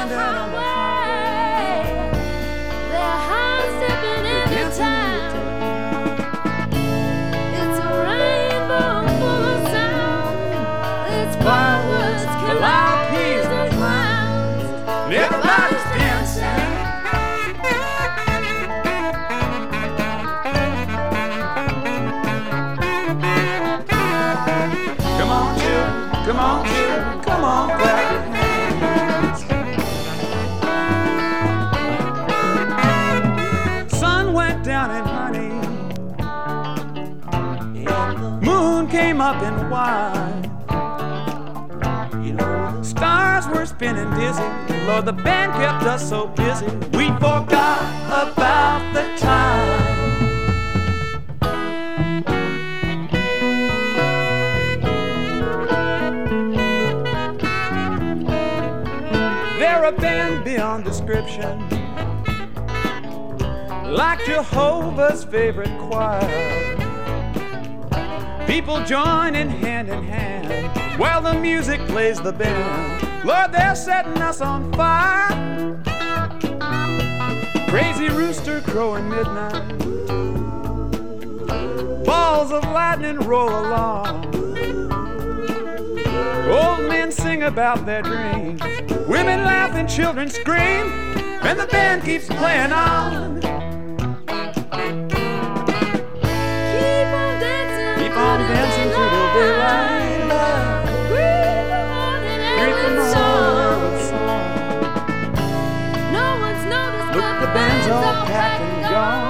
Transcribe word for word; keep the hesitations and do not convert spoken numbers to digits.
down on the highway. They're high stepping every time. It's a rainbow full of sound. It's fireworks, calliope's and clowns. And everybody's dancing. Come on, children, come on, children, come on, clap your hands. Sun went down in honey, moon came up in wine. Stars were spinning dizzy, Lord, the band kept us so busy, we forgot about the time. They're a band beyond description, like Jehovah's favorite choir. People joining hand in hand while the music plays the band. Lord, they're setting us on fire. Crazy rooster crowing midnight, balls of lightning roll along. Old men sing about their dreams, women laugh and children scream, and the band keeps playing on. Keep on dancing, keep on dancing through the daylight. Greet the morning with song. No one's noticed, look, the band's all packed and gone.